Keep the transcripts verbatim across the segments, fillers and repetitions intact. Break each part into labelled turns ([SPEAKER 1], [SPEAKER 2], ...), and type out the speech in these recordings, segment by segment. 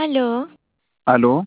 [SPEAKER 1] Aló,
[SPEAKER 2] Aló,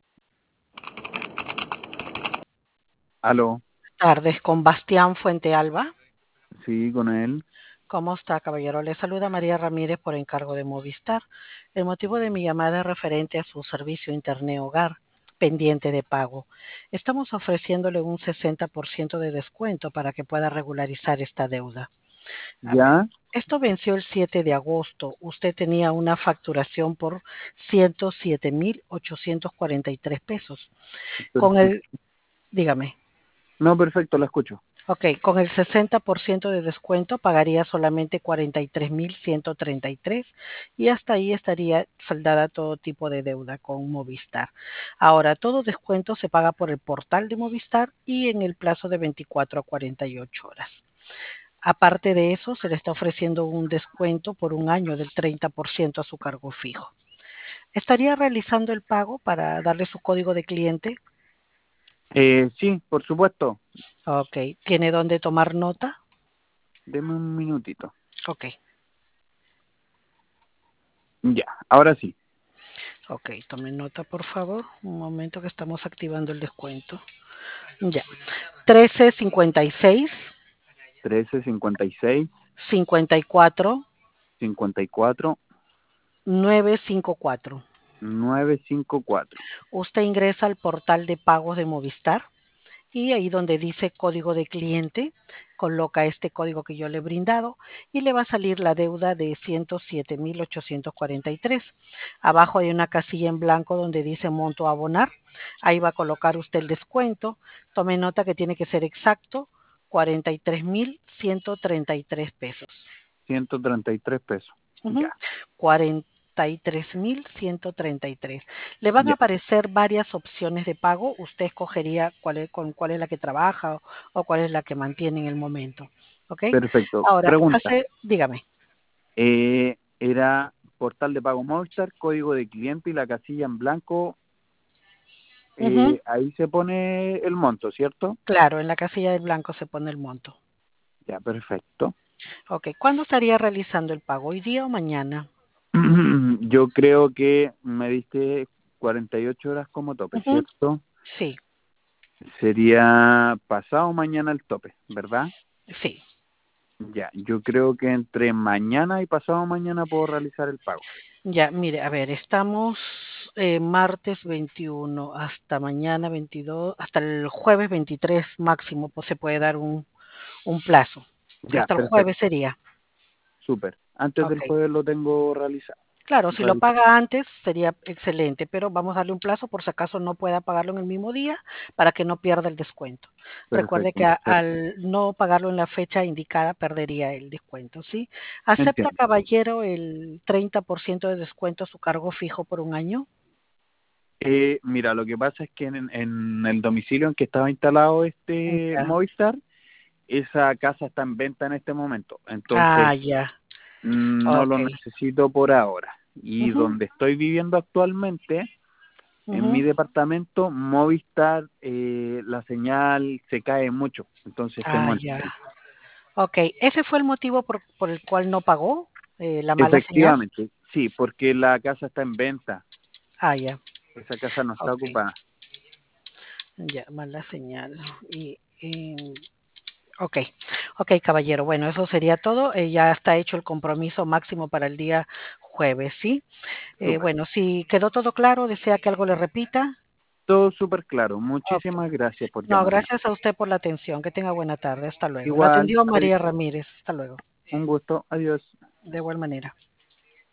[SPEAKER 2] aló,
[SPEAKER 3] Tardes con Bastián Fuente Alba.
[SPEAKER 2] sí, con él.
[SPEAKER 3] ¿Cómo está, caballero? Le saluda María Ramírez por encargo de Movistar. El motivo de mi llamada es referente a su servicio Internet Hogar pendiente de pago. Estamos ofreciéndole un sesenta por ciento de descuento para que pueda regularizar esta deuda. A ver,
[SPEAKER 2] Ya,
[SPEAKER 3] esto venció el siete de agosto. Usted tenía una facturación por ciento siete mil ochocientos cuarenta y tres pesos. Con
[SPEAKER 2] perfecto.
[SPEAKER 3] el, dígame.
[SPEAKER 2] No, perfecto, la escucho.
[SPEAKER 3] Ok, con el sesenta por ciento de descuento pagaría solamente cuarenta y tres mil ciento treinta y tres y hasta ahí estaría saldada todo tipo de deuda con Movistar. Ahora, todo descuento se paga por el portal de Movistar y en el plazo de veinticuatro a cuarenta y ocho horas. Aparte de eso, se le está ofreciendo un descuento por un año del treinta por ciento a su cargo fijo. ¿Estaría realizando el pago para darle su código de cliente?
[SPEAKER 2] Eh, sí, por supuesto.
[SPEAKER 3] Ok, ¿tiene dónde tomar nota?
[SPEAKER 2] Deme un minutito.
[SPEAKER 3] Ok.
[SPEAKER 2] Ya, ahora sí.
[SPEAKER 3] Ok, tomen nota por favor. Un momento que estamos activando el descuento. Ya. trece cincuenta y seis,
[SPEAKER 2] Trece cincuenta y seis,
[SPEAKER 3] cincuenta y cuatro,
[SPEAKER 2] cincuenta y cuatro,
[SPEAKER 3] novecientos cincuenta y cuatro.
[SPEAKER 2] nueve cinco cuatro.
[SPEAKER 3] Usted ingresa al portal de pagos de Movistar y ahí donde dice código de cliente, coloca este código que yo le he brindado y le va a salir la deuda de ciento siete mil ochocientos cuarenta y tres. Abajo hay una casilla en blanco donde dice monto a abonar. Ahí va a colocar usted el descuento. Tome nota que tiene que ser exacto, cuarenta y tres mil ciento treinta y tres pesos.
[SPEAKER 2] Ciento treinta y tres pesos.
[SPEAKER 3] Ujú.
[SPEAKER 2] Ya,
[SPEAKER 3] cuarenta y tres mil ciento treinta y tres. Le van a
[SPEAKER 2] ya,
[SPEAKER 3] aparecer varias opciones de pago. Usted escogería cuál es, con cuál es la que trabaja o, o cuál es la que mantiene en el momento. ¿Ok?
[SPEAKER 2] perfecto.
[SPEAKER 3] Ahora,
[SPEAKER 2] Pregunta.
[SPEAKER 3] hace, dígame.
[SPEAKER 2] Eh, era portal de pago Movistar, código de cliente y la casilla en blanco.
[SPEAKER 3] Ujú.
[SPEAKER 2] Eh, ahí se pone el monto, ¿cierto?
[SPEAKER 3] Claro, en la casilla del blanco se pone el monto.
[SPEAKER 2] Ya, perfecto.
[SPEAKER 3] Ok, ¿cuándo estaría realizando el pago? ¿Hoy día o mañana?
[SPEAKER 2] Yo creo que me diste cuarenta y ocho horas como tope,
[SPEAKER 3] Ujú.
[SPEAKER 2] ¿cierto?
[SPEAKER 3] Sí,
[SPEAKER 2] Sería pasado mañana el tope, ¿verdad?
[SPEAKER 3] sí.
[SPEAKER 2] Ya, yo creo que entre mañana y pasado mañana puedo realizar el pago.
[SPEAKER 3] Ya, mire, a ver, estamos eh, martes veintiuno hasta mañana veintidós, hasta el jueves veintitrés máximo, pues se puede dar un, un plazo.
[SPEAKER 2] Ya,
[SPEAKER 3] Hasta el jueves
[SPEAKER 2] perfecto,
[SPEAKER 3] sería.
[SPEAKER 2] súper. Antes del
[SPEAKER 3] Ok.
[SPEAKER 2] jueves lo tengo realizado.
[SPEAKER 3] Claro, si lo
[SPEAKER 2] realizado.
[SPEAKER 3] paga antes sería excelente, pero vamos a darle un plazo por si acaso no pueda pagarlo en el mismo día para que no pierda el descuento. Recuerde
[SPEAKER 2] Perfecto,
[SPEAKER 3] que a-
[SPEAKER 2] perfecto.
[SPEAKER 3] al no pagarlo en la fecha indicada perdería el descuento, ¿sí? ¿Acepta,
[SPEAKER 2] Entiendo.
[SPEAKER 3] caballero, el treinta por ciento de descuento a su cargo fijo por un año?
[SPEAKER 2] Eh, mira, lo que pasa es que en, en el domicilio en que estaba instalado este
[SPEAKER 3] Ya.
[SPEAKER 2] Movistar, esa casa está en venta en este momento.
[SPEAKER 3] Ah,
[SPEAKER 2] Entonces,
[SPEAKER 3] ya.
[SPEAKER 2] mm, no
[SPEAKER 3] Ok.
[SPEAKER 2] lo necesito por ahora. Y
[SPEAKER 3] Ujú,
[SPEAKER 2] donde estoy viviendo actualmente, en mi
[SPEAKER 3] ujú.
[SPEAKER 2] departamento, Movistar, eh, la señal se cae mucho. Entonces
[SPEAKER 3] Ah,
[SPEAKER 2] tengo
[SPEAKER 3] ya.
[SPEAKER 2] entendido.
[SPEAKER 3] Ok, ¿ese fue el motivo por, por el cual no pagó eh, la mala señal?
[SPEAKER 2] Efectivamente, sí, porque la casa está en venta.
[SPEAKER 3] Ah, ya.
[SPEAKER 2] Esa casa no está
[SPEAKER 3] Ok,
[SPEAKER 2] ocupada.
[SPEAKER 3] ya, mala señal. Y, y Ok, ok, caballero. Bueno, eso sería todo. Eh, ya está hecho el compromiso máximo para el día jueves, ¿sí? Eh,
[SPEAKER 2] Súper.
[SPEAKER 3] bueno, si quedó todo claro, desea que algo le repita.
[SPEAKER 2] Todo súper claro.
[SPEAKER 3] Ok.
[SPEAKER 2] Muchísimas gracias por
[SPEAKER 3] No,
[SPEAKER 2] llamarme.
[SPEAKER 3] gracias a usted por la atención. Que tenga buena tarde. Hasta luego. La
[SPEAKER 2] Igual,
[SPEAKER 3] atendió
[SPEAKER 2] adi-
[SPEAKER 3] María Ramírez. Hasta luego.
[SPEAKER 2] un gusto. Adiós.
[SPEAKER 3] De igual manera.